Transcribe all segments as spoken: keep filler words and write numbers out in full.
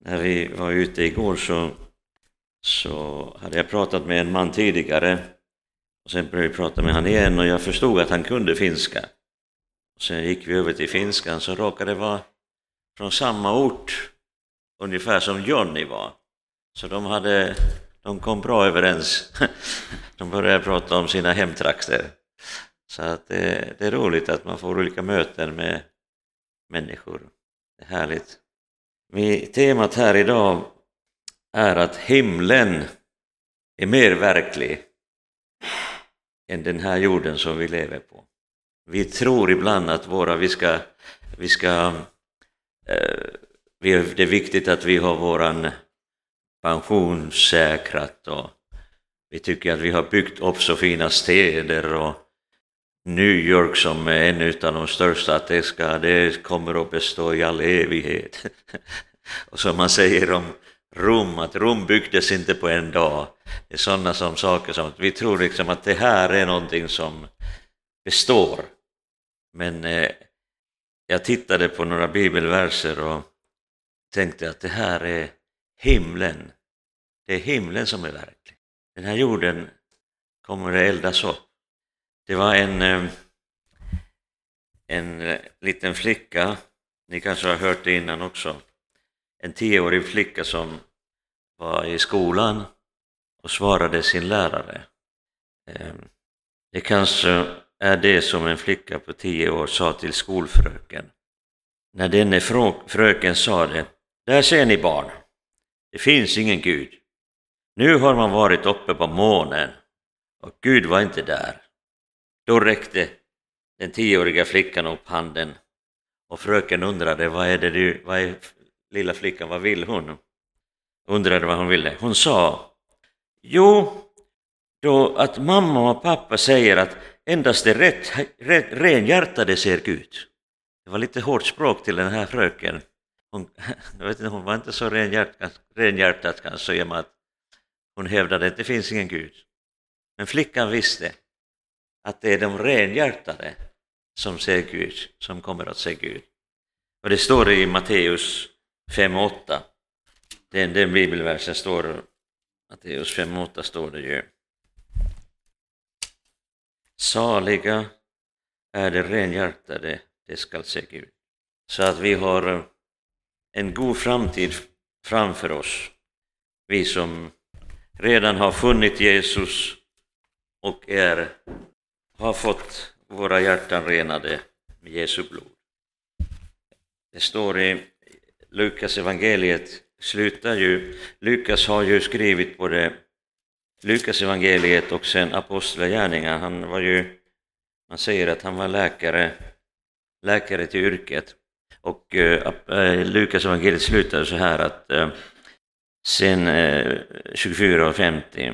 När vi var ute igår så, så hade jag pratat med en man tidigare. Och sen började vi prata med han igen och jag förstod att han kunde finska. Och sen gick vi över till finskan, så råkade det vara från samma ort ungefär som Johnny var. Så de, hade, de kom bra överens. De började prata om sina hemtrakter. Så att det, det är roligt att man får olika möten med människor. Det är härligt. Vi, temat här idag är att himlen är mer verklig än den här jorden som vi lever på. Vi tror ibland att våra, vi ska, vi ska eh, vi, det är viktigt att vi har våran pension säkrat och vi tycker att vi har byggt upp så fina städer och New York som är en av de största, att det, ska, det kommer att bestå i all evighet. Och som man säger om Rom, att Rom byggdes inte på en dag. Det är sådana som saker som att vi tror liksom att det här är någonting som består. Men eh, jag tittade på några bibelverser och tänkte att det här är himlen. Det är himlen som är verklig. Den här jorden kommer att eldas upp. Det var en, eh, en liten flicka, ni kanske har hört det innan också. En tioårig flicka som var i skolan och svarade sin lärare. Det kanske är det som en flicka på tio år sa till skolfröken. När denne fröken sa det: där ser ni barn, det finns ingen Gud. Nu har man varit uppe på månen och Gud var inte där. Då räckte den tioåriga flickan upp handen och fröken undrade, vad är det du, vad är lilla flickan, vad vill hon? Undrade vad hon ville. Hon sa, jo, då att mamma och pappa säger att endast det rätt, rätt, renhjärtade ser Gud. Det var lite hårt språk till den här fröken. Hon, jag vet inte, hon var inte så renhjärtat, renhjärtat kanske, i och med att hon hävdade att det finns ingen Gud. Men flickan visste att det är de renhjärtade som ser Gud, som kommer att se Gud. Och det står i Matteus fem åtta. Den, den bibelversen står, Matteus fem åtta står det ju. Saliga är det renhjärtade, det skall se Gud. Så att vi har en god framtid framför oss. Vi som redan har funnit Jesus och är, har fått våra hjärtan renade med Jesu blod. Det står i Lukas evangeliet, slutar ju, Lukas har ju skrivit både Lukas evangeliet och sen apostlagärningar. Han var ju, man säger att han var läkare, läkare till yrket. Och äh, Lukas evangeliet slutar så här att äh, sen äh, tjugofyra och femtio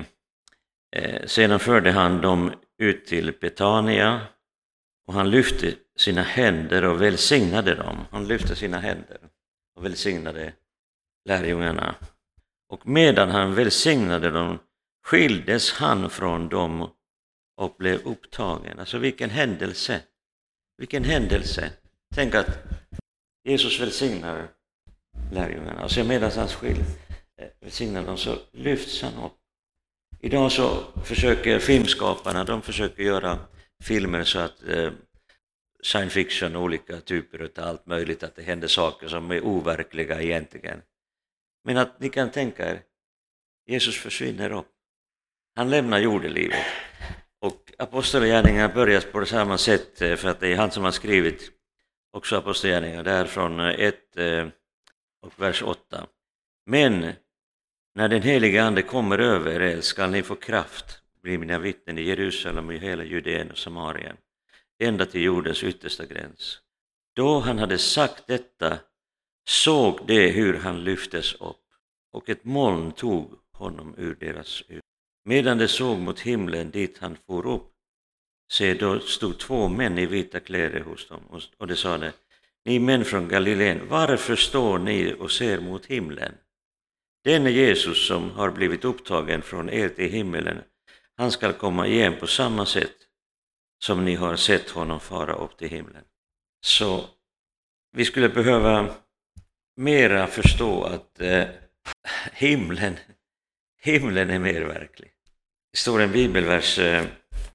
äh, sedan förde han dem ut till Betania och han lyfte sina händer och välsignade dem. Han lyfte sina händer och välsignade lärjungarna. Och medan han välsignade dem skildes han från dem och blev upptagen. Alltså vilken händelse. Vilken händelse. Tänk att Jesus välsignar lärjungarna och sen medan han skil, välsignar dem så lyfts han upp. Idag så försöker filmskaparna, de försöker göra filmer så att eh, science fiction, olika typer av allt möjligt, att det händer saker som är overkliga egentligen. Men att ni kan tänka er, Jesus försvinner upp. Han lämnar jordelivet. Och apostlagärningarna börjar på samma sätt, för att det är han som har skrivit också apostlagärningarna, där från ett och vers åtta. Men när den heliga ande kommer över er skall ni få kraft, bli mina vittnen i Jerusalem och i hela Judeen och Samarien, ända till jordens yttersta gräns. Då han hade sagt detta såg de hur han lyftes upp och ett moln tog honom ur deras ögon. Medan de såg mot himlen dit han for upp, se då stod två män i vita kläder hos dem och de sade, ni män från Galileen, varför står ni och ser mot himlen? Den är Jesus som har blivit upptagen från er till himlen. Han ska komma igen på samma sätt som ni har sett honom fara upp till himlen. Så vi skulle behöva mera förstå att eh, himlen, himlen är mer verklig. Det står en bibelvers, eh,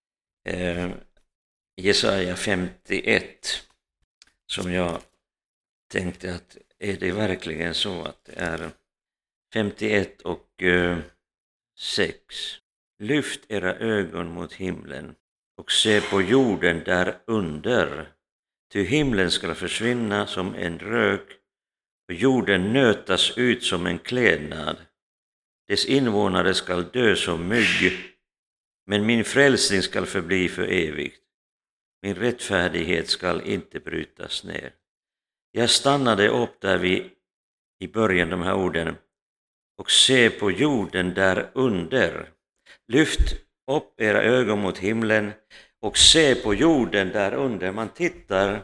eh, Jesaja femtioett, som jag tänkte att är det verkligen så att det är femtioett och eh, sex. Lyft era ögon mot himlen och se på jorden där under. Ty himlen ska försvinna som en rök och jorden nötas ut som en klädnad. Dess invånare skall dö som mygg, men min frälsning skall förbli för evigt. Min rättfärdighet skall inte brytas ner. Jag stannade upp där vi i början de här orden och se på jorden där under. Lyft upp era ögon mot himlen och se på jorden där under. Man tittar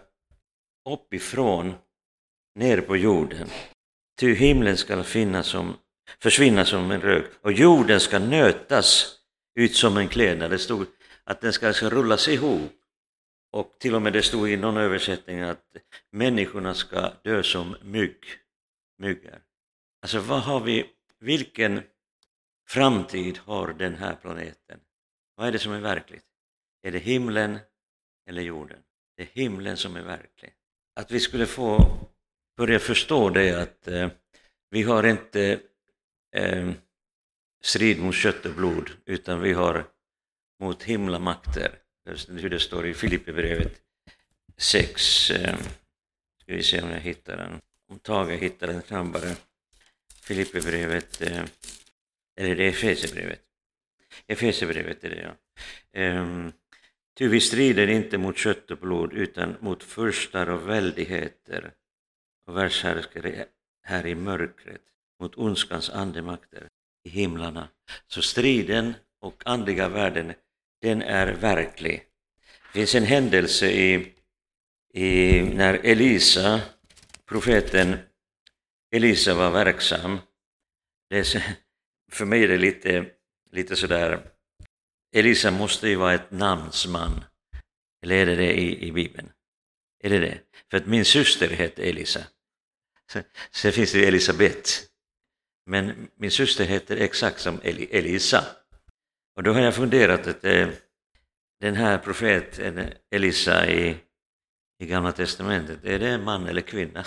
uppifrån ner på jorden. Ty himlen ska finnas som, försvinna som en rök och jorden ska nötas ut som en klädnad. Det stod att den ska, ska rullas ihop. Och till och med det stod i någon översättning att människorna ska dö som mygg, myggar. Alltså vad har vi, vilken framtid har den här planeten? Vad är det som är verkligt? Är det himlen eller jorden? Det är himlen som är verklig. Att vi skulle få börja förstå det att eh, vi har inte eh, strid mot kött och blod, utan vi har mot himlamakter. Hur det står i Filipperbrevet sex. Eh, ska vi se om jag hittar den. Om Tage hittar den snabbare. Filipperbrevet, eh, eller det är Efesierbrevet. Efesierbrevet är det, ja. Eh, ty vi strider inte mot kött och blod, utan mot furstar och väldigheter och världshärskare här i mörkret, mot ondskans andemakter i himlarna. Så striden och andliga världen, den är verklig. Det finns en händelse i, i när Elisa, profeten Elisa var verksam. Det är, för mig är det lite, lite sådär, Elisa måste ju vara ett namnsman. Eller är det det i, i Bibeln? Är det det? För att min syster heter Elisa. Sen finns det Elisabeth. Men min syster heter exakt som Elisa. Och då har jag funderat att eh, den här profeten Elisa i, i Gamla testamentet, är det man eller kvinna?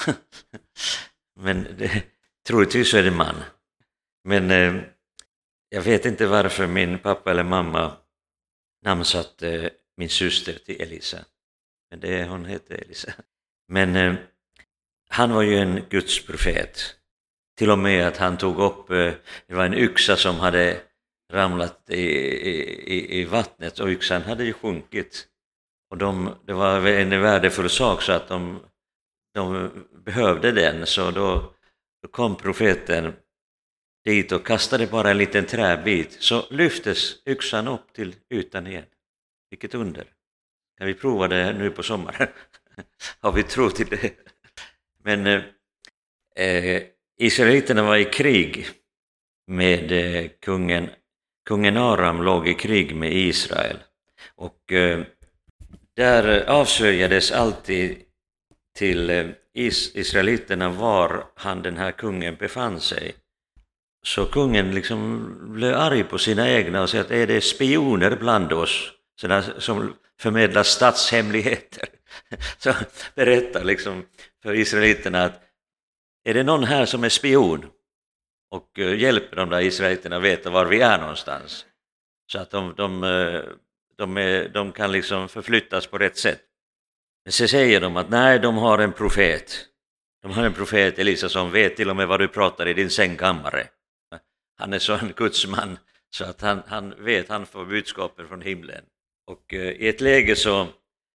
Men det, troligtvis så är det man. Men eh, jag vet inte varför min pappa eller mamma namnsatte eh, min syster till Elisa. Men det, hon heter Elisa. Men eh, han var ju en Guds profet. Till och med att han tog upp, eh, det var en yxa som hade ramlat i, i, i vattnet och yxan hade ju sjunkit. Och de, det var en värdefull sak så att de, de behövde den. Så då, då kom profeten dit och kastade bara en liten träbit. Så lyftes yxan upp till ytan igen. Vilket under. Kan vi prova det nu på sommaren? Har vi tro till det? Men eh, israeliterna var i krig med eh, kungen. Kungen Aram låg i krig med Israel. Och eh, där avslöjades alltid till eh, is- israeliterna var han, den här kungen, befann sig. Så kungen liksom blev arg på sina egna och sa att är det spioner bland oss sådana som förmedlar statshemligheter. Så berättar liksom för israeliterna att är det någon här som är spion och hjälper de där israeliterna veta var vi är någonstans. Så att de, de, de, är, de kan liksom förflyttas på rätt sätt. Men så säger de att nej, de har en profet. De har en profet, Elisa, som vet till och med vad du pratar i din sängkammare. Han är så en gudsman så att han, han vet, han får budskapen från himlen. Och eh, i ett läge så,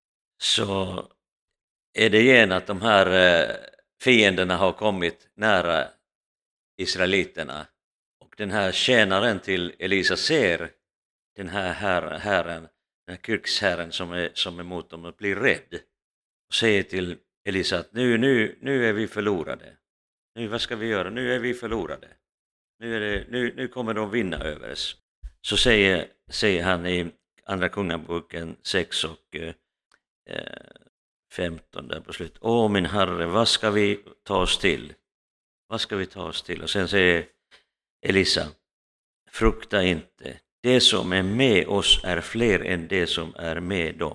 så är det igen att de här eh, fienderna har kommit nära israeliterna. Och den här tjänaren till Elisa ser den här herren, herren, den här krigsherren som är, som är mot dem och blir rädd. Och säger till Elisa att nu, nu, nu är vi förlorade. Nu, vad ska vi göra? Nu är vi förlorade. Nu, är det, nu, nu kommer de vinna över oss. Så säger, säger han i Andra Kungaboken sex och eh, femton där på slut. Åh min herre, vad ska vi ta oss till? vad ska vi ta oss till? Och sen säger Elisa, frukta inte. Det som är med oss är fler än det som är med dem.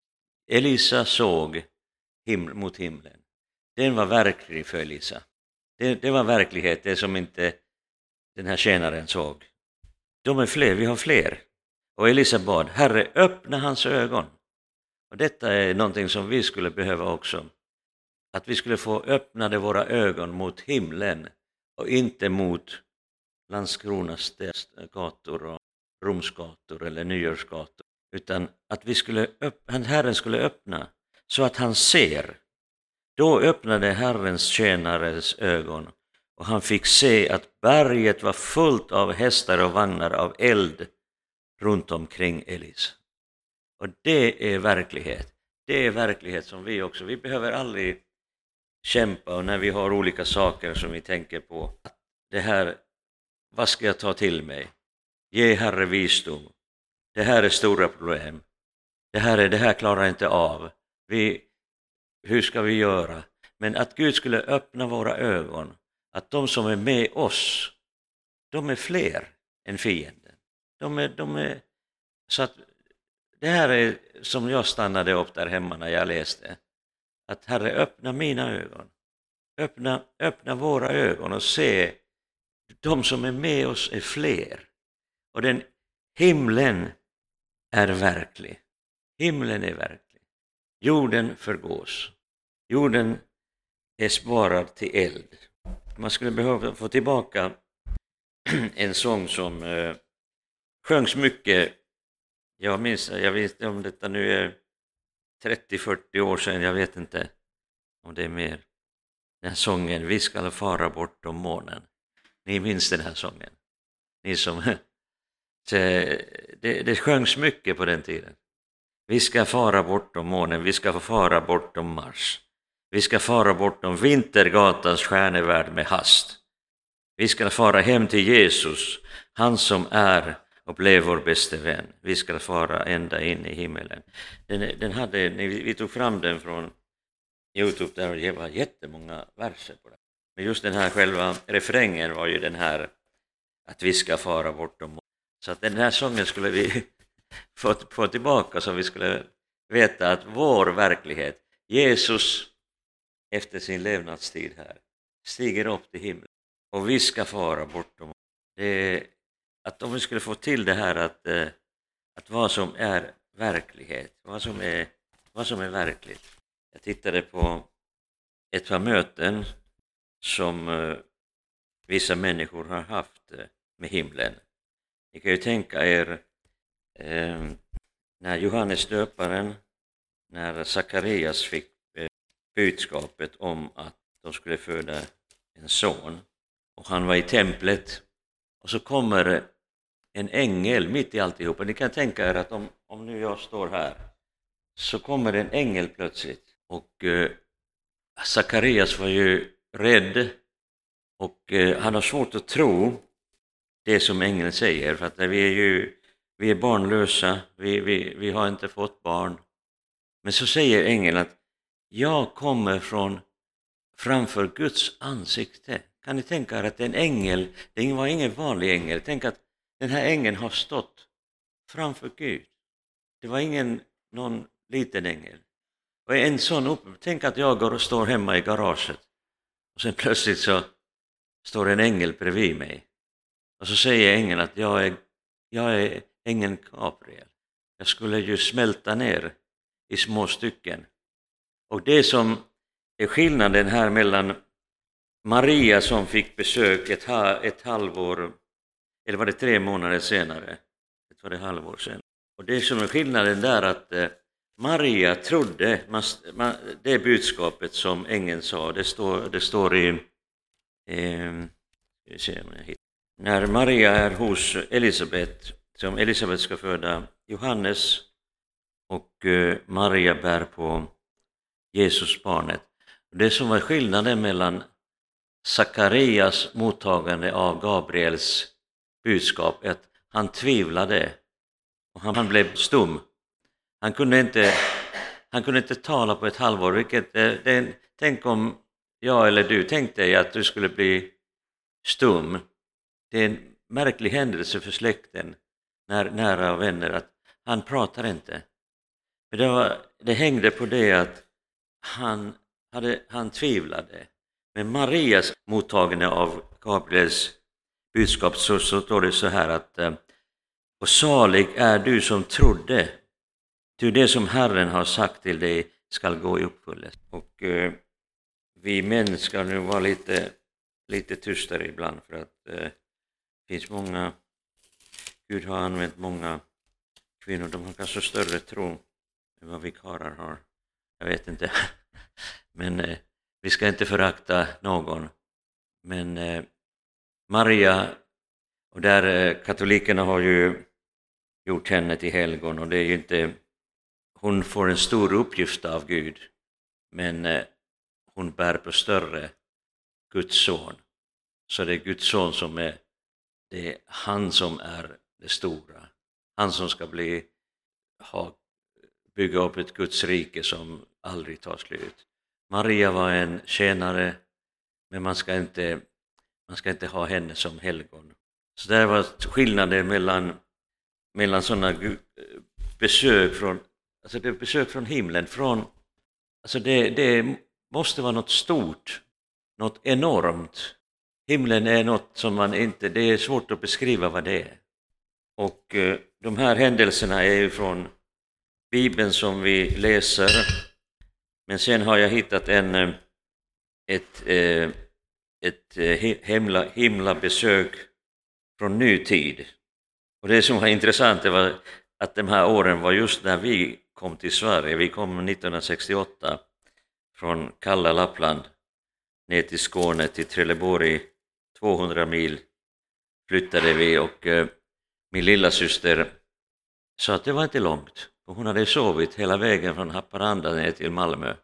Elisa såg him- mot himlen. Den var verklig för Elisa. Det, det var verklighet, det som inte den här tjänaren såg. De är fler, vi har fler. Och Elisa bad, Herre, öppna hans ögon. Och detta är någonting som vi skulle behöva också. Att vi skulle få öppnade våra ögon mot himlen och inte mot Landskronas gator och Romsgator eller Nyårsgator. Utan att vi skulle öppna, Herren skulle öppna så att han ser. Då öppnade Herrens tjänares ögon och han fick se att berget var fullt av hästar och vagnar av eld runt omkring Elisa. Och det är verklighet. Det är verklighet som vi också, vi behöver aldrig kämpa och när vi har olika saker som vi tänker på. Det här, vad ska jag ta till mig? Ge Herre visdom. Det här är stora problem. Det här, är, det här klarar inte av. Vi, hur ska vi göra? Men att Gud skulle öppna våra ögon. Att de som är med oss, de är fler än fienden. De är, de är, så att det här är som jag stannade upp där hemma när jag läste. Att Herre, öppna mina ögon. Öppna, öppna våra ögon och se de som är med oss är fler. Och den himlen är verklig. Himlen är verklig. Jorden förgås. Jorden är sparad till eld. Man skulle behöva få tillbaka en sång som eh, sjöngs mycket. Jag minns, jag vet inte om detta nu är trettio till fyrtio år sedan, jag vet inte om det är mer. Den här sången, vi ska fara bortom månen. Ni minns den här sången? Ni som... det, det sjöngs mycket på den tiden. Vi ska fara bortom månen, vi ska fara bortom Mars. Vi ska fara bortom Vintergatans stjärnevärld med hast. Vi ska fara hem till Jesus, han som är och blev vår bäste vän. Vi ska fara ända in i himmelen. Den, den hade, vi tog fram den från YouTube där och det var jättemånga verser på det. Men just den här själva refrängen var ju den här att vi ska fara bortom månen. Så att den här sången skulle vi få, få tillbaka så vi skulle veta att vår verklighet, Jesus efter sin levnadstid här, stiger upp till himlen. Och vi ska fara bortom. Det, att om vi skulle få till det här att, att vad som är verklighet, vad som är, vad som är verkligt. Jag tittade på ett par möten som uh, vissa människor har haft uh, med himlen. Ni kan ju tänka er uh, när Johannes döparen, när Sakarias fick uh, budskapet om att de skulle föda en son. Och han var i templet och så kommer en ängel mitt i alltihopa. Ni kan tänka er att om, om nu jag står här så kommer en ängel plötsligt. Och eh, Sakarias var ju rädd och eh, han har svårt att tro det som ängeln säger. För att vi är ju vi är barnlösa, vi, vi, vi har inte fått barn. Men så säger ängeln att jag kommer från framför Guds ansikte. Kan ni tänka er att en ängel, det var ingen vanlig ängel. Tänk att den här ängeln har stått framför Gud. Det var ingen någon liten ängel. Och en sån upp, tänk att jag går och står hemma i garaget. Och sen plötsligt så står en ängel bredvid mig. Och så säger ängeln att jag är, jag är ängeln Gabriel. Jag skulle ju smälta ner i små stycken. Och det som är skillnaden här mellan Maria som fick besök ett, ha, ett halvår, eller var det tre månader senare? Det var det halvår sen. Och det som är skillnaden där att eh, Maria trodde man, man, det budskapet som ängeln sa. Det står, det står i... Eh, se om jag hittar. När Maria är hos Elisabet, som Elisabet ska föda Johannes och eh, Maria bär på Jesus barnet. Det som var skillnaden mellan Sakarias mottagande av Gabriels budskap är att han tvivlade och han blev stum. Han kunde inte, han kunde inte tala på ett halvår. Vilket, det, tänk om jag eller du tänkte dig att du skulle bli stum. Det är en märklig händelse för släkten, när nära vänner, att han pratar inte. För det, var, det hängde på det att han, hade, han tvivlade. Men Marias mottagande av Gabriels budskap, så, så står det så här att och salig är du som trodde, ty det som Herren har sagt till dig skall gå i uppfyllelse. Och eh, vi män ska nu vara lite, lite tystare ibland, för att eh, det finns många, Gud har använt många kvinnor, de har kanske större tro än vad vi karlar har. Jag vet inte, men eh, vi ska inte förakta någon. Men eh, Maria, och där eh, katolikerna har ju gjort henne till helgon, och det är ju inte, hon får en stor uppgift av Gud, men eh, hon bär på större Guds son. Så det är Guds son som är, det är han som är det stora. Han som ska bli, ha, bygga upp ett Guds rike som aldrig tar slut. Maria var en tjänare, men man ska inte, man ska inte ha henne som helgon. Så där var skillnaden mellan, mellan sådana besök från, alltså det besök från himlen, från, alltså det, det måste vara något stort, något enormt. Himlen är något som man inte, det är svårt att beskriva vad det är. Och eh, de här händelserna är ju från Bibeln som vi läser. Men sen har jag hittat en, ett, eh, ett himla, himla besök från ny tid. Och det som var intressant, det var att de här åren var just när vi kom till Sverige. Vi kom nittonhundrasextioåtta från kalla Lappland ner till Skåne, till Trelleborg, tvåhundra mil flyttade vi, och eh, min lilla syster sa att det var inte långt. Och hon hade sovit hela vägen från Haparanda ner till Malmö.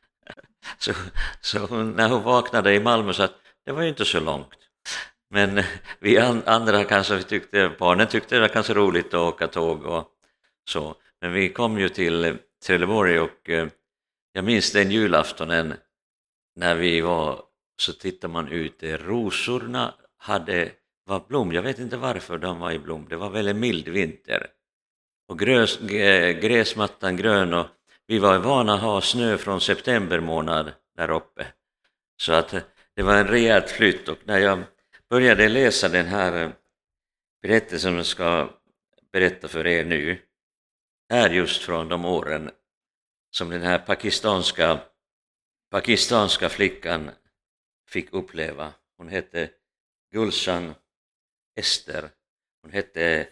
så så hon, när hon vaknade i Malmö, sa att det var ju inte så långt. Men vi andra kanske tyckte, barnen tyckte det var kanske roligt att åka tåg och så. Men vi kom ju till Trelleborg, och eh, jag minns den julaftonen när vi var, så tittar man ut, rosorna hade, var blom, jag vet inte varför de var i blom, det var väl en mild vinter. Och grös, gräsmattan grön, och vi var vana att ha snö från september månad där uppe. Så att det var en rejält flytt, och när jag började läsa den här berättelsen som jag ska berätta för er nu, är just från de åren som den här pakistanska, pakistanska flickan fick uppleva. Hon hette Gulshan Ester. Hon hette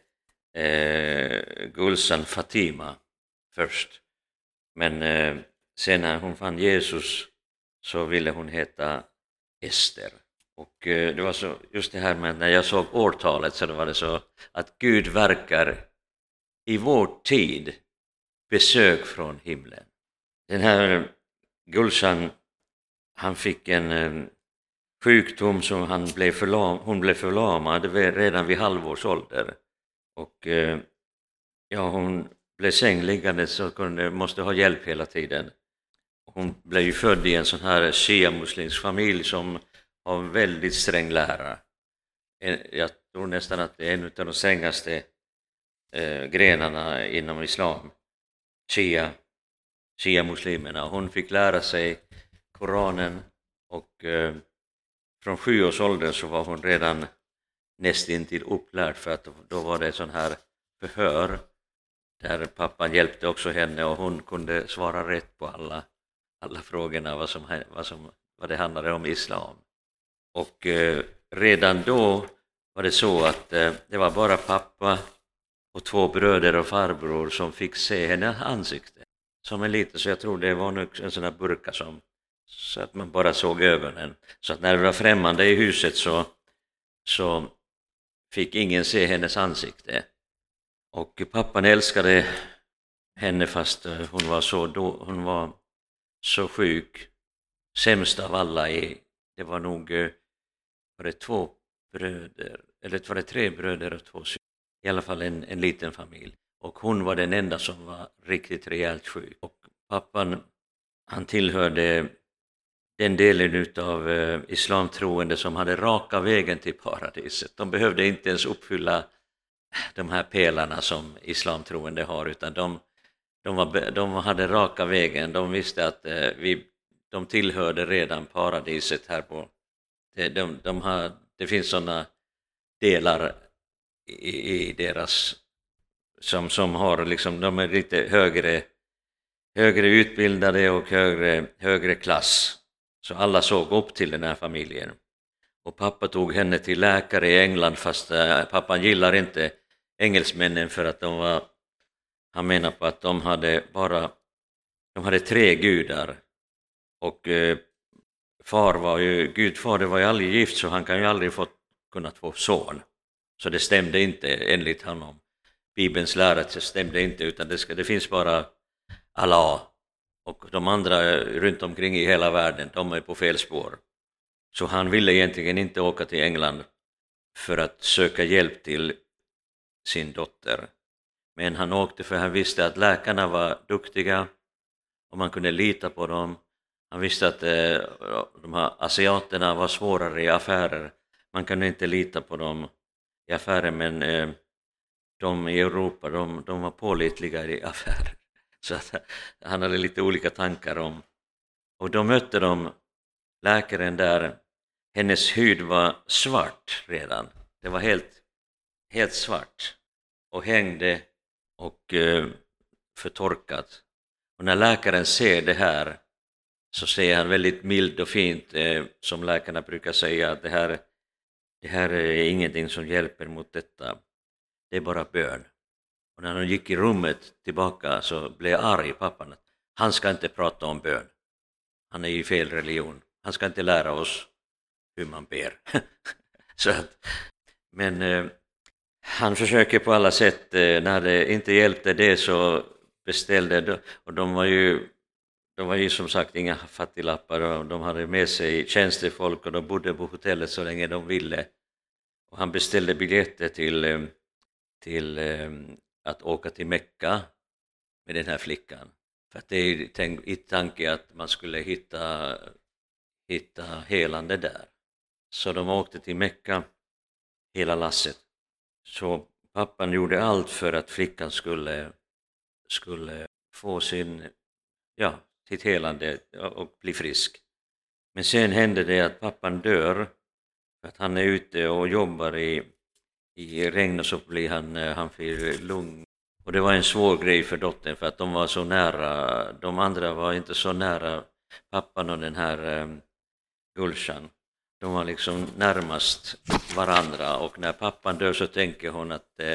eh, Gulshan Fatima först. Men eh, sen när hon fann Jesus så ville hon heta Ester. Och eh, det var så, just det här med när jag såg årtalet, så var det så att Gud verkar i vår tid, besök från himlen. Den här Gulshan, han fick en eh, sjukdom som han blev förlam, hon blev förlamad redan vid halvårsålder. Och eh, ja, hon blev sängliggande, så kunde, måste ha hjälp hela tiden. Hon blev ju född i en sån här shia-muslimsk familj som har en väldigt sträng lära. Jag tror nästan att det är en av de strängaste eh, grenarna inom islam. Shia, shia-muslimerna. Hon fick lära sig Koranen, och eh, från sju års ålder så var hon redan nästintill upplärd, för att då var det sån här förhör där pappan hjälpte också henne, och hon kunde svara rätt på alla, alla frågorna vad, som, vad, som, vad det handlade om islam. Och eh, redan då var det så att eh, det var bara pappa och två bröder och farbror som fick se hennes ansikte. Som en liten, så jag tror det var nog en sån här burka som, så att man bara såg ögonen. Så att när det var främmande i huset så, så fick ingen se hennes ansikte. Och pappan älskade henne fast hon var så, då, hon var så sjuk. Sämst av alla i, det var nog var det två bröder, eller var det tre bröder och två syskon. I alla fall en, en liten familj. Och hon var den enda som var riktigt rejält sjuk. Och pappan, han tillhörde den delen av eh, islamtroende som hade raka vägen till paradiset. De behövde inte ens uppfylla de här pelarna som islamtroende har, utan de, de, var, de hade raka vägen. De visste att eh, vi, de tillhörde redan paradiset här på. De, de, de har, det finns sådana delar i, i deras som, som har liksom, de är lite högre, högre utbildade och högre, högre klass. Så alla såg upp till den här familjen. Och pappa tog henne till läkare i England, fast äh, pappan gillar inte engelsmännen för att de var, han menar på att de hade bara, de hade tre gudar. Och äh, far var ju, gudfader var ju aldrig gift, så han kan ju aldrig fått, kunnat få son. Så det stämde inte enligt honom. Bibelns lärare stämde inte, utan det, ska, det finns bara Allah. Och de andra runt omkring i hela världen, de är på fel spår. Så han ville egentligen inte åka till England för att söka hjälp till sin dotter. Men han åkte för han visste att läkarna var duktiga och man kunde lita på dem. Han visste att eh, de här asiaterna var svårare i affärer. Man kunde inte lita på dem i affärer, men eh, de i Europa, de, de var pålitliga i affärer. Så att han hade lite olika tankar om. Och då mötte de läkaren där. Hennes hud var svart redan. Det var helt, helt svart. Och hängde och eh, förtorkat. Och när läkaren ser det här så säger han väldigt mild och fint, eh, som läkarna brukar säga, att det här, det här är ingenting som hjälper mot detta. Det är bara bön. Och när de gick i rummet tillbaka så blev arg pappan. Han ska inte prata om bön. Han är i fel religion. Han ska inte lära oss hur man ber. Så att, men eh, han försöker på alla sätt. Eh, när det inte hjälpte det så beställde de, och de var ju de var ju som sagt inga fattiglappar, och de hade med sig tjänstefolk och de bodde på hotellet så länge de ville. Och han beställde biljetter till eh, till eh, att åka till Mekka med den här flickan. För att det är tänk, i tanke att man skulle hitta, hitta helande där. Så de åkte till Mekka, hela lasset. Så pappan gjorde allt för att flickan skulle, skulle få sin, ja, sitt helande och bli frisk. Men sen hände det att pappan dör för att han är ute och jobbar i I regn, och så blir han, han fick lung. Och det var en svår grej för dottern, för att de var så nära, de andra var inte så nära pappan och den här um, Gulshan. De var liksom närmast varandra, och när pappan dör så tänker hon att eh,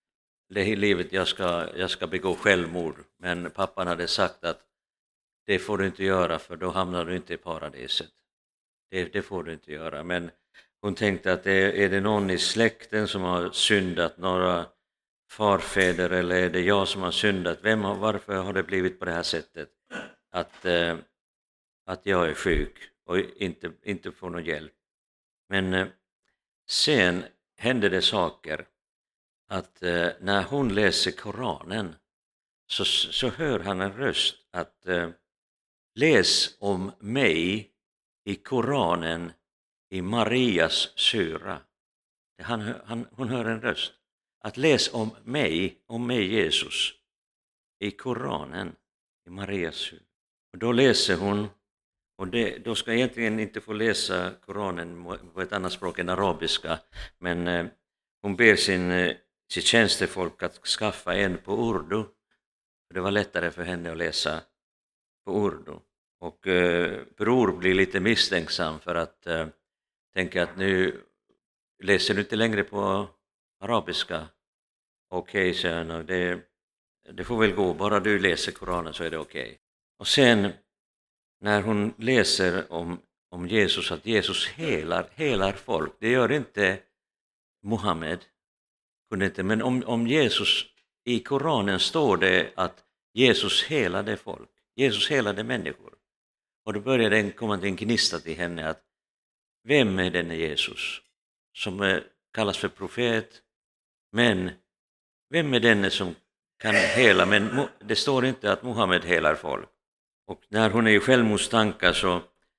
det är livet, jag ska, jag ska begå självmord. Men pappan hade sagt att det får du inte göra, för då hamnar du inte i paradiset. Det, det får du inte göra, men hon tänkte att det, är det någon i släkten som har syndat, några farfäder, eller är det jag som har syndat? Vem har, varför har det blivit på det här sättet? Att, eh, att jag är sjuk och inte, inte får någon hjälp. Men eh, sen hände det saker att eh, när hon läser Koranen så, så hör han en röst att eh, läs om mig i Koranen i Marias syra. Han, han, hon hör en röst. Att läs om mig, om mig Jesus, i Koranen, i Marias syra. Och då läser hon, och det, då ska jag egentligen inte få läsa Koranen på ett annat språk än arabiska, men eh, hon ber sin, eh, sitt tjänstefolk att skaffa en på urdu. Det var lättare för henne att läsa på urdu. Och eh, bror blir lite misstänksam för att eh, tänker att nu läser du inte längre på arabiska. Okej, okay, säger han, det, det får väl gå, bara du läser Koranen så är det okej. Okay. Och sen när hon läser om, om Jesus, att Jesus helar, helar folk, det gör inte Muhammed, kunde inte, men om, om Jesus, i Koranen står det att Jesus helade folk, Jesus helade människor. Och då började den komma till en gnista till henne att vem är denne Jesus som kallas för profet, men vem är denne som kan hela? Men det står inte att Muhammed helar folk. Och när hon är i självmordstankar så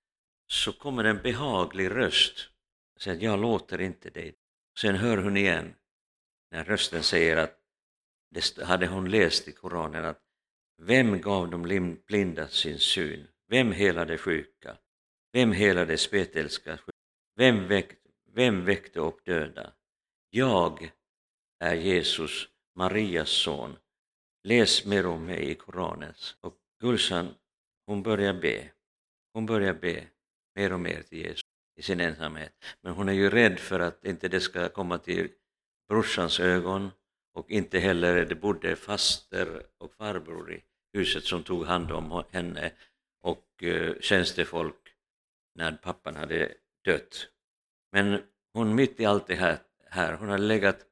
så kommer en behaglig röst. Säger, jag låter inte dig. Sen hör hon igen när rösten säger att det hade hon läst i Koranen att vem gav de blinda sin syn? Vem helade sjuka? Vem helade spetälska sjuka? Vem väckte, vem väckte upp döda? Jag är Jesus, Marias son. Läs mer om mig i Koranen. Och Gulsan, hon börjar be. Hon börjar be mer och mer till Jesus i sin ensamhet. Men hon är ju rädd för att inte det ska komma till brorsans ögon. Och inte heller det bodde faster och farbror i huset som tog hand om henne och uh, tjänstefolk när pappan hade dött. Men hon mitt i allt det här, här hon hade legat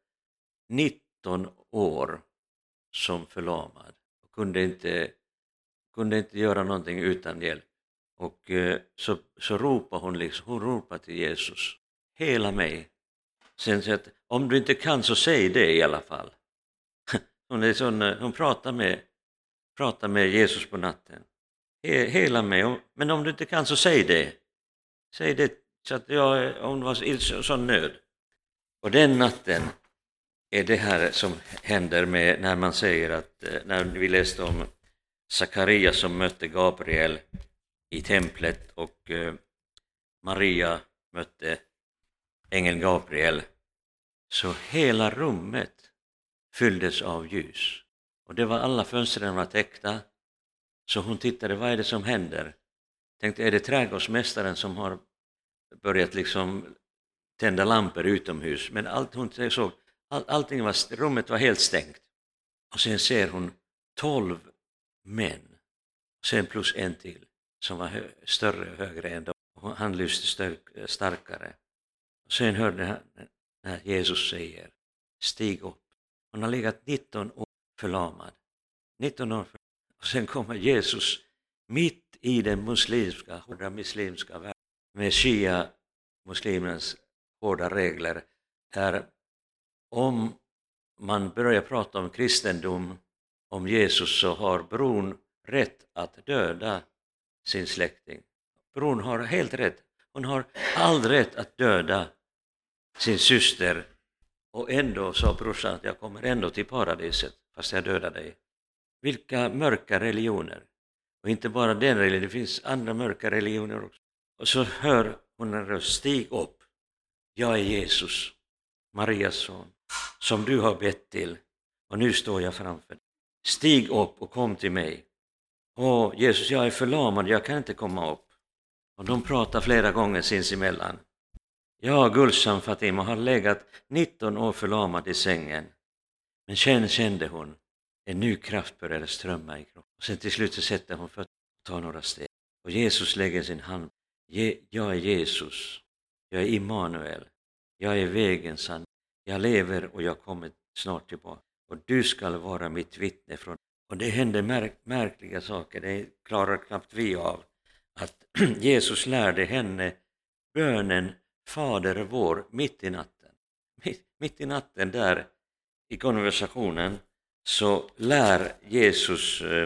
nitton år som förlamad och kunde inte, kunde inte göra någonting utan hjälp. Och uh, så, så ropar hon liksom, hon ropar till Jesus, hela mig. Sen säger att om du inte kan så säg det i alla fall. Hon, är sån, hon pratar, med, pratar med Jesus på natten. He, hela mig, men om du inte kan så säg det. Säg det så att jag, om det var så, sån nöd. Och den natten är det här som händer med när man säger att, när vi läste om Sakarias som mötte Gabriel i templet och uh, Maria mötte ängeln Gabriel. Så hela rummet fylldes av ljus. Och det var alla fönstren var täckta. Så hon tittade, vad är det som händer? Tänkte, är det trädgårdsmästaren som har börjat liksom tända lampor utomhus? Men allt hon såg, all, allting var, rummet var helt stängt. Och sen ser hon tolv män. Sen plus en till som var hö, större och högre än dem. Han lyste störk, starkare. Och sen hörde han när Jesus säger, stig upp. Hon har legat nitton år förlamad. nitton år förlamad. Och sen kommer Jesus mitt i den muslimska, hårda muslimska världen. Med shia-muslimernas hårda regler. Där om man börjar prata om kristendom, om Jesus, så har bron rätt att döda sin släkting. Bron har helt rätt. Hon har all rätt att döda sin syster. Och ändå sa brorsan att jag kommer ändå till paradiset fast jag dödar dig. Vilka mörka religioner. Och inte bara den religionen, det finns andra mörka religioner också. Och så hör hon en röst, stig upp. Jag är Jesus, Marias son, som du har bett till. Och nu står jag framför dig. Stig upp och kom till mig. Åh Jesus, jag är förlamad, jag kan inte komma upp. Och de pratar flera gånger sinsemellan. Ja, Gulsan Fatima har legat nitton år förlamad i sängen. Men sen kände hon en ny kraft började strömma i kroppen. Och sen till slut så sätter hon fötterna och tar några steg. Och Jesus lägger sin hand. Jag är Jesus. Jag är Immanuel. Jag är vägen sann. Jag lever och jag kommer snart tillbaka. Och du ska vara mitt vittne från. Och det händer märk- märkliga saker. Det klarar knappt vi av. Att Jesus lärde henne bönen Fader vår mitt i natten. Mitt, mitt i natten där i konversationen så lär Jesus eh,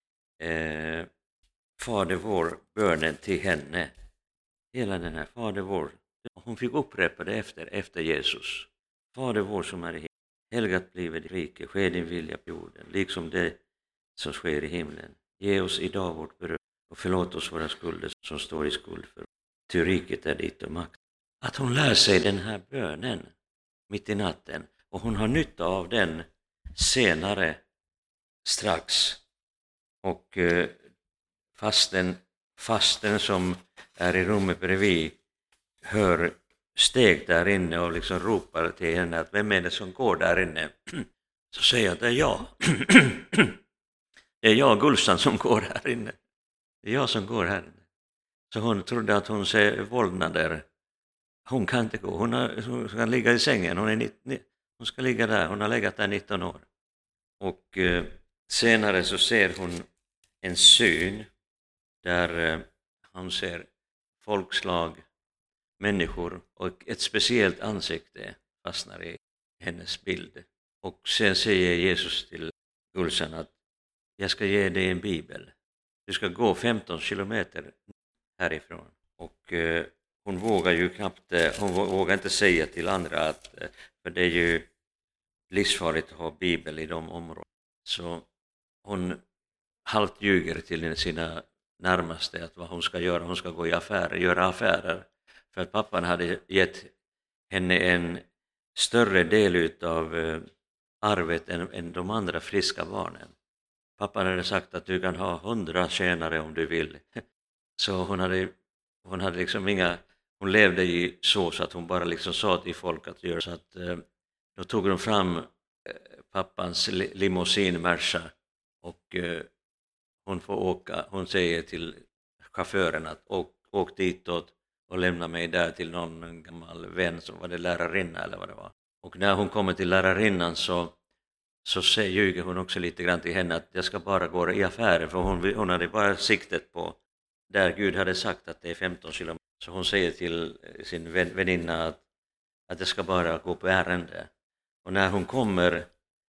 eh, Fader vår bönen till henne. Hela den här Fader vår. Hon fick upprepa det efter, efter Jesus. Fader vår som är i himlen. Helgat blive ditt rike, ske din vilja på jorden. Liksom det som sker i himlen. Ge oss idag vårt bröd och förlåt oss våra skulder som står i skuld för oss. Ty riket är ditt och makt. Att hon lär sig den här bönen mitt i natten. Och hon har nytta av den senare strax. Och eh, fasten, fasten som är i rummet bredvid hör steg där inne och liksom ropar till henne att vem är det som går där inne? Så säger jag att det är jag. Det är jag, Gulsan, som går här inne. Det är jag som går här inne. Så hon trodde att hon ser våldnader. Hon kan inte gå. Hon, har, hon ska ligga i sängen. Hon, är nittio, hon ska ligga där. Hon har legat där nitton år. Och eh, senare så ser hon en syn där eh, han ser folkslag, människor och ett speciellt ansikte fastnar i hennes bild. Och sen säger Jesus till Gulsan att jag ska ge dig en bibel. Du ska gå femton kilometer härifrån Och eh, hon vågar ju knappt, eh, hon vågar inte säga till andra att, eh, för det är ju livsfarligt att ha bibel i de områdena. Så hon halvt ljuger till sina närmaste att vad hon ska göra, hon ska gå i affärer, göra affärer. För att pappan hade gett henne en större del av eh, arvet än, än de andra friska barnen. Pappan hade sagt att du kan ha hundra tjänare om du vill. Så hon hade, hon hade liksom inga, hon levde ju så, så att hon bara liksom sa till folk att göra. Så att eh, då tog de fram eh, pappans li- limousin Merca och eh, hon får åka, hon säger till chauffören att åk, åk ditåt och lämna mig där till någon gammal vän som var det lärarinna eller vad det var. Och när hon kommer till lärarinnan så så säger, ljuger hon också lite grann till henne att jag ska bara gå i affären, för hon, hon hade bara siktet på där Gud hade sagt att det är femton kilometer. Så hon säger till sin vän, väninna att, att jag ska bara gå på ärende. Och när hon kommer,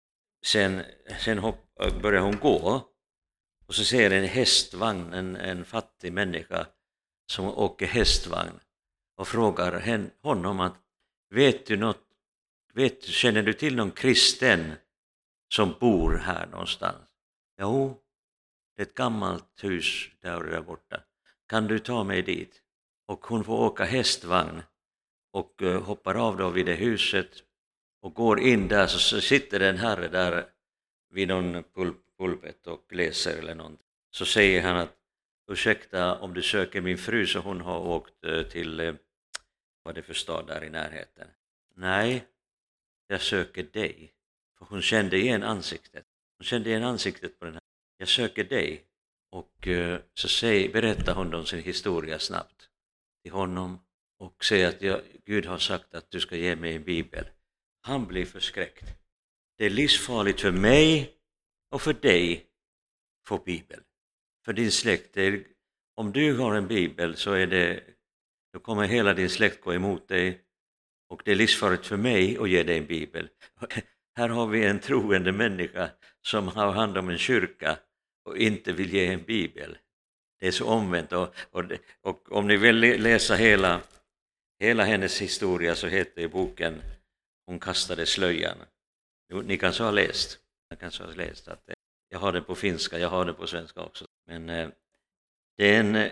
sen, sen hopp, börjar hon gå och så ser en hästvagn, en, en fattig människa som åker hästvagn och frågar henne, honom att vet du något, vet, känner du till någon kristen som bor här någonstans? Jo, det är ett gammalt hus där, där borta. Kan du ta mig dit? Och hon får åka hästvagn och uh, hoppar av då vid det huset och går in där, så, så sitter en herre där vid någon pul- pulpet och läser eller någonting. Så säger han att ursäkta om du söker min fru, så hon har åkt uh, till uh, vad det för stad där i närheten. Nej, jag söker dig. För hon kände igen ansiktet. Hon kände igen ansiktet på den här. Jag söker dig. Och uh, så säger, berättar hon om sin historia snabbt till honom. Och säger att jag, Gud har sagt att du ska ge mig en bibel. Han blir förskräckt. Det är livsfarligt för mig och för dig att få bibel. För din släkt, är, om du har en bibel så är det, då kommer hela din släkt gå emot dig. Och det är livsfarligt för mig att ge dig en bibel. Här har vi en troende människa som har hand om en kyrka och inte vill ge en bibel. Det är så omvänt. Och, och, och om ni vill läsa hela, hela hennes historia så heter boken Hon kastade slöjan. Ni kanske har läst. Jag kanske har läst att jag har den på finska, jag har den på svenska också. Men eh, det är en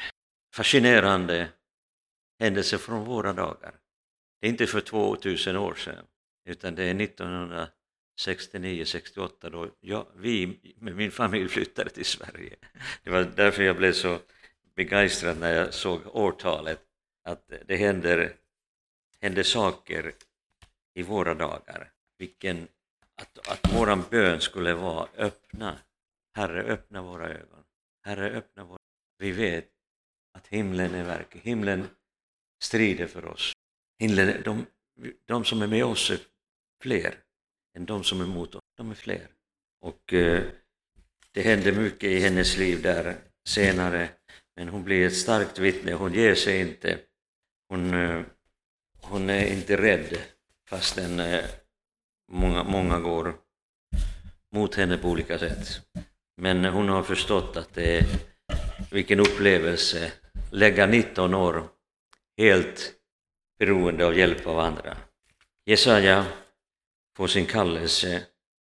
fascinerande händelse från våra dagar. Det är inte för tvåtusen år sedan, utan det är nittonhundrasextionio sextioåtta då jag, vi med min familj flyttade till Sverige. Det var därför jag blev så begeistrad när jag såg årtalet, att det händer, händer saker i våra dagar. Vilken, att, att våran bön skulle vara öppna. Herre, öppna våra ögon. Herre, öppna våra. Vi vet att himlen är verk. Himlen strider för oss. Himlen, de, de som är med oss är fler än de som är mot oss. De är fler. Och eh, det hände mycket i hennes liv där senare. Men hon blir ett starkt vittne. Hon ger sig inte. Hon, eh, hon är inte rädd. Fastän eh, många, många går mot henne på olika sätt. Men hon har förstått att det är vilken upplevelse. Lägga nitton år helt beroende av hjälp av andra. Jesaja får sin kallelse.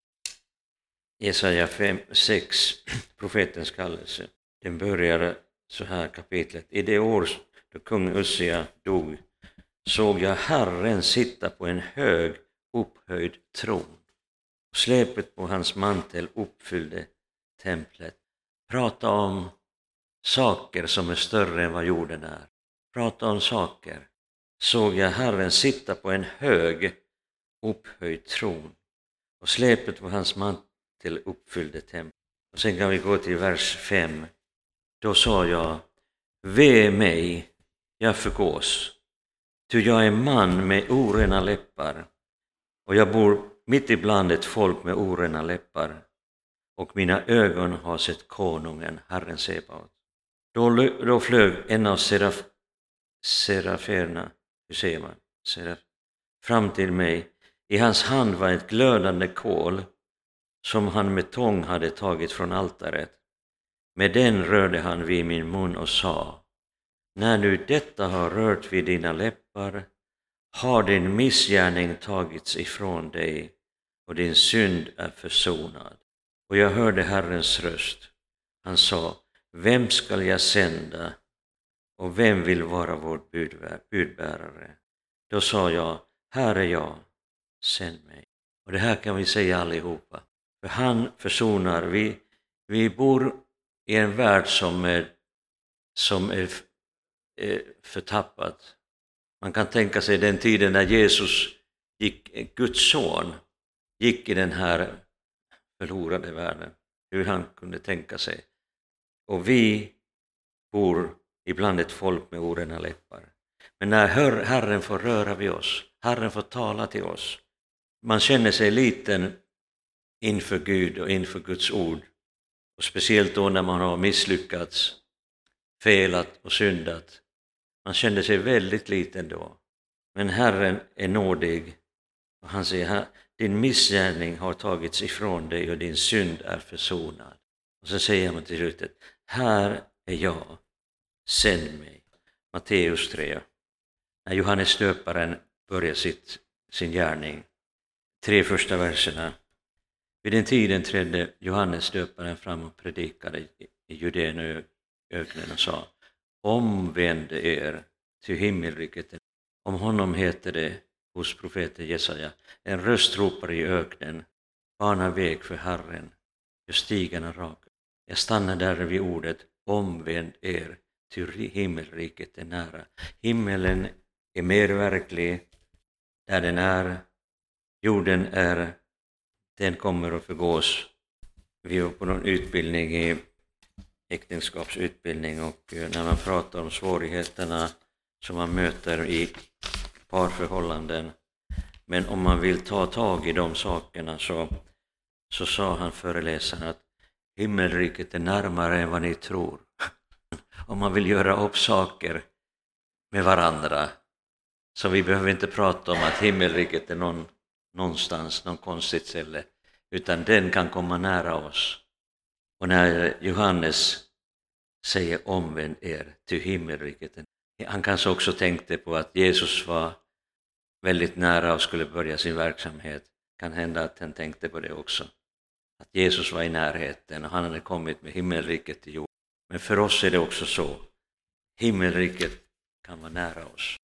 Jesaja fem sex, profetens kallelse. Den börjar så här kapitlet. I det år då kung Ussia dog såg jag Herren sitta på en hög upphöjd tron. Och släpet på hans mantel uppfyllde templet. Prata om saker som är större än vad jorden är. Prata om saker. Såg jag Herren sitta på en hög upphöjd tron. Och släpet på hans mantel uppfyllde templet. Och sen kan vi gå till vers fem. Då sa jag, ve mig, jag förgås. Ty jag är man med orena läppar. Och jag bor mitt ibland ett folk med orena läppar. Och mina ögon har sett konungen, Herren Sebaot. Då, då flög en av seraf, seraferna, hur säger man? Seraf, fram till mig. I hans hand var ett glödande kol som han med tång hade tagit från altaret. Med den rörde han vid min mun och sa, när nu detta har rört vid dina läppar har din missgärning tagits ifrån dig och din synd är försonad. Och jag hörde Herrens röst. Han sa, vem skall jag sända och vem vill vara vår budbärare? Då sa jag, här är jag, sänd mig. Och det här kan vi säga allihopa. För han försonar, vi, vi bor i en värld som är, som är, är förtappad. Man kan tänka sig den tiden när Jesus gick, Guds son, gick i den här förlorade världen. Hur han kunde tänka sig. Och vi bor ibland ett folk med orena läppar. Men när Herren får röra vid oss, Herren får tala till oss, man känner sig liten inför Gud och inför Guds ord. Och speciellt då när man har misslyckats, felat och syndat. Man känner sig väldigt liten då. Men Herren är nådig och han säger, din missgärning har tagits ifrån dig och din synd är försonad. Och så säger man till slutet, här är jag, sänd mig. Matteus tre. När Johannes döparen börjar sitt, sin gärning, tre första verserna. Vid den tiden trädde Johannes döparen fram och predikade i Judeen och öknen och sa, omvänd er till himmelriket. Om honom heter det hos profeten Jesaja, en röst ropar i öknen, bana väg för Herren, gör stigarna raka. Jag stannar där vid ordet, omvänd er till himmelriket är nära. Himmelen är mer verklig där den är, jorden är, den kommer att förgås. Vi var på någon utbildning i äktenskapsutbildning och när man pratar om svårigheterna som man möter i parförhållanden, men om man vill ta tag i de sakerna så, så sa han föreläsaren att himmelriket är närmare än vad ni tror. Om man vill göra upp saker med varandra, så vi behöver inte prata om att himmelriket är någon, någonstans, någon konstigt ställe, utan den kan komma nära oss. Och när Johannes säger omvänd er till himmelriket, han kanske också tänkte på att Jesus var väldigt nära och skulle börja sin verksamhet. Kan hända att han tänkte på det också. Att Jesus var i närheten och han hade kommit med himmelriket till jorden. Men för oss är det också så. Himmelriket kan vara nära oss.